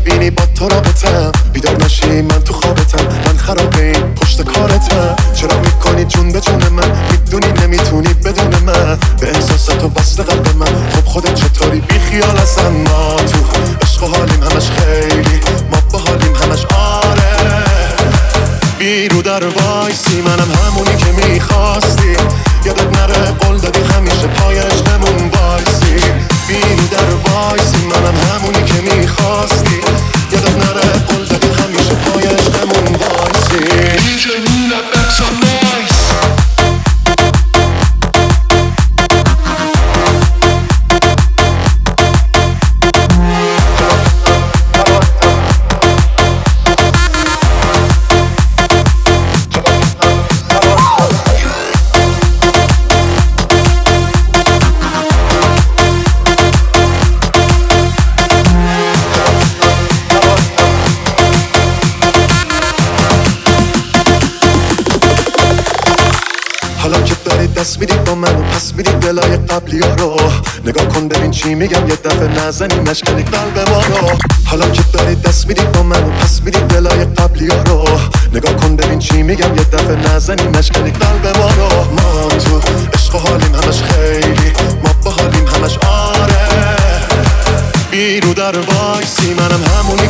میبینی با تو رابطم، بیدار نشی من تو خوابتم، من خرابه این پشت کارتم. چرا میکنی جون به جون من، میدونی نمیتونی بدون من، به احساسات و وصل قلب من. خب خودت چطوری بی خیال ازم؟ ما تو عشق و حالیم همش خیلی، ما با حالیم همش آره. بیرو در وایسی منم همونی که میخواستی، یادت نره قول دادی همیشه پایش نمون وایسی. بیرو در وایسی منم همونی که میخواستی، یادت نره قول دادی همیشه پایش نمون وایسی. DJ Nina back some noise. حالا که داری دست میدی با من و پس میدی دلای قبلی ها رو، نگاه کن ببین چی میگم، یه دفعه نزنی مشکنی قلب ما رو. حالا که داری دست میدی با من و پس میدی دلای قبلی ها رو، نگاه کن ببین چی میگم، یه دفعه نزنی مشکنی قلب ما رو. ما تو عشق و حالیم همش خیلی، ما با حالیم همش آره. بیرو در وایسی منم همونی